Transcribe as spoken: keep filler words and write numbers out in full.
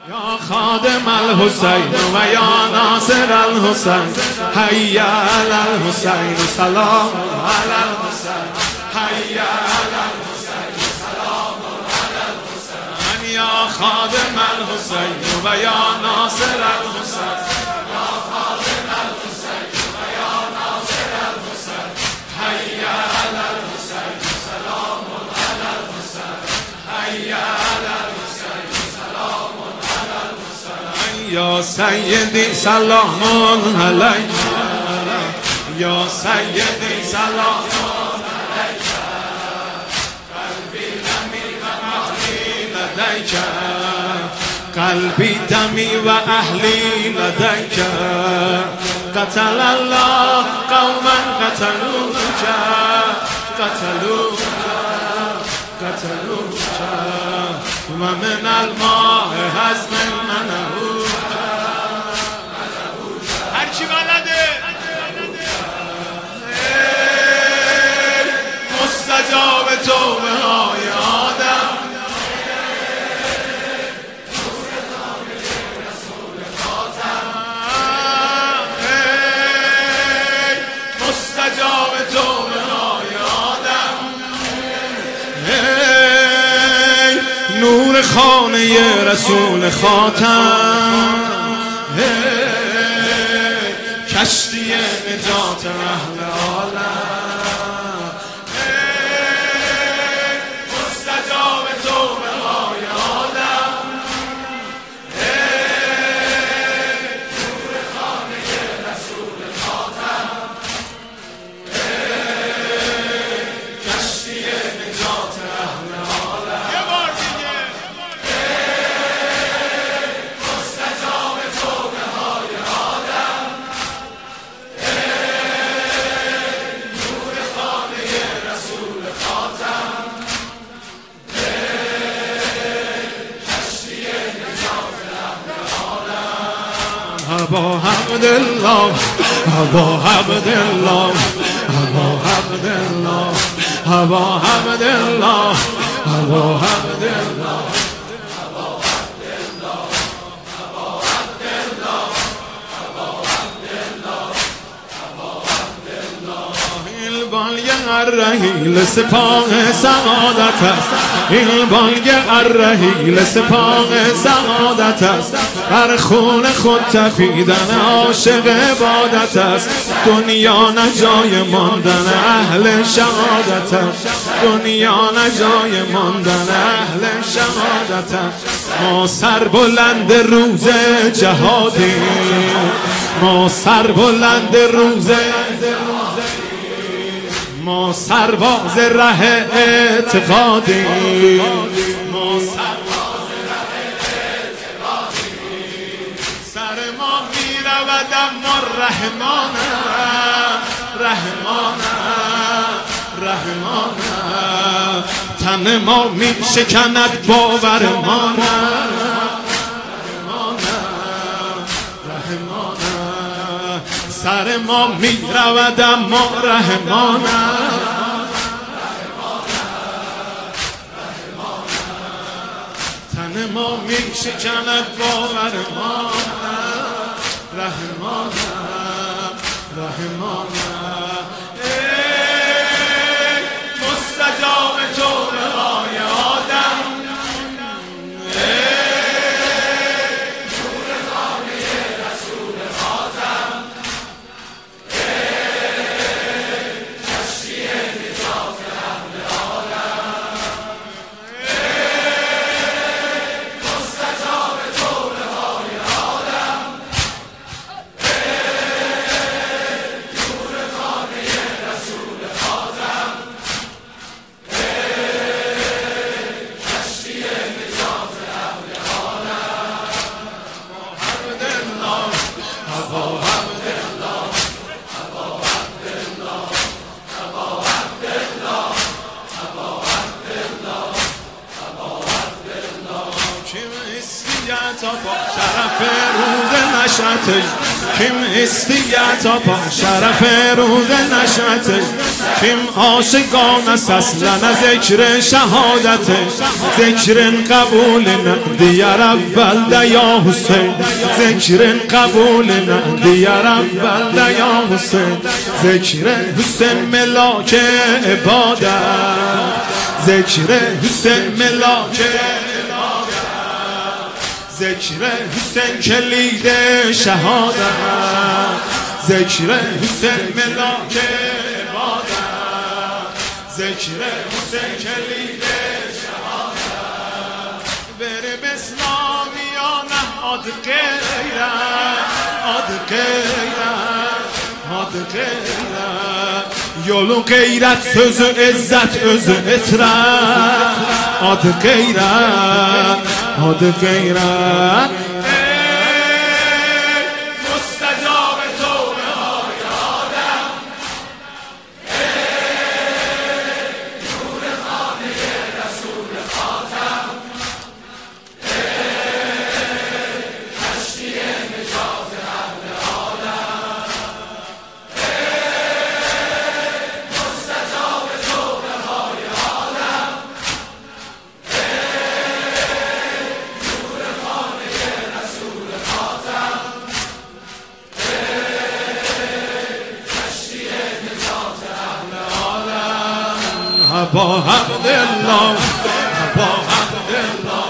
یا خادم الحسین و یا ناصر الحسین حی علی الحسین سلام علی الحسین حی علی الحسین سلام علی الحسین یا خادم الحسین و یا ناصر الحسین یا خادم الحسین و یا ناصر الحسین حی علی الحسین سلام علی الحسین حی علی الحسین سلام یا سیدی سلام علیک یا سیدی سلام علیک قلبی دمی و اهلی لدیک قلبی دمی و اهلی لدیک قتل الله قوما قتلوک قتلوک قتلوک و من الماء حزم منه هرچی بلده مستجاب توبه های آدم مستجاب توبه های آدم نور خانه رسول خاتم کشتی نجات اهل عالم مستجاب توبه های آدم نور خانه رسول خاتم کشتی نجات اهل عالم یه بار دیگه مستجاب توبه های آدم ابا عبدالله ابا عبدالله ابا عبدالله ابا عبدالله ابا عبدالله بالگ الرحیل سپاه سعادت است این بالگ الرحیل سپاه سعادت است بر خون خود تپیدن عاشق عبادت است دنیا نجای ماندن اهل شهادت است دنیا نجای ماندن اهل شهادت است ما سر بلند روز جهادیم ما سر بلند روز ما سرباز ره اعتقادیم ما سرباز ره اعتقادیم سر ما می رود اما رحمانه رحمانه رحمانه تن ما می شکند باورمانه سر ما می رود اما رحمانه تن ما می شکند باورمانه رحمانه رحمانه مستجاب توبه های آدم نور خانه رسول خاتم شرف روز نشأتش کیم استیعتا با شرف روز نشأتش، کیم عاشقان است اصلا ذکر شهادتش، ذکر قبول ندیر اول دیا حسین، ذکر قبول ندیر اول دیا حسین، ذکر حسین ملاک عبادت، ذکر حسین ملاک عبادت، ذکر حسین کلید شهادت، ذکر حسین ملاک عبادت، ذکر حسین کلید شهادت. بره به اسلامیانه آد غیرت، آد غیرت، آد غیرت، yolu gayret sözü izzet özü itirat, adı gayret, adı gayret. Ey müstecab tövbe های آدم، ey نور خانه رسول خاتم، ey کشتی نجات اهل عالم، با عبدالله، با عبدالله.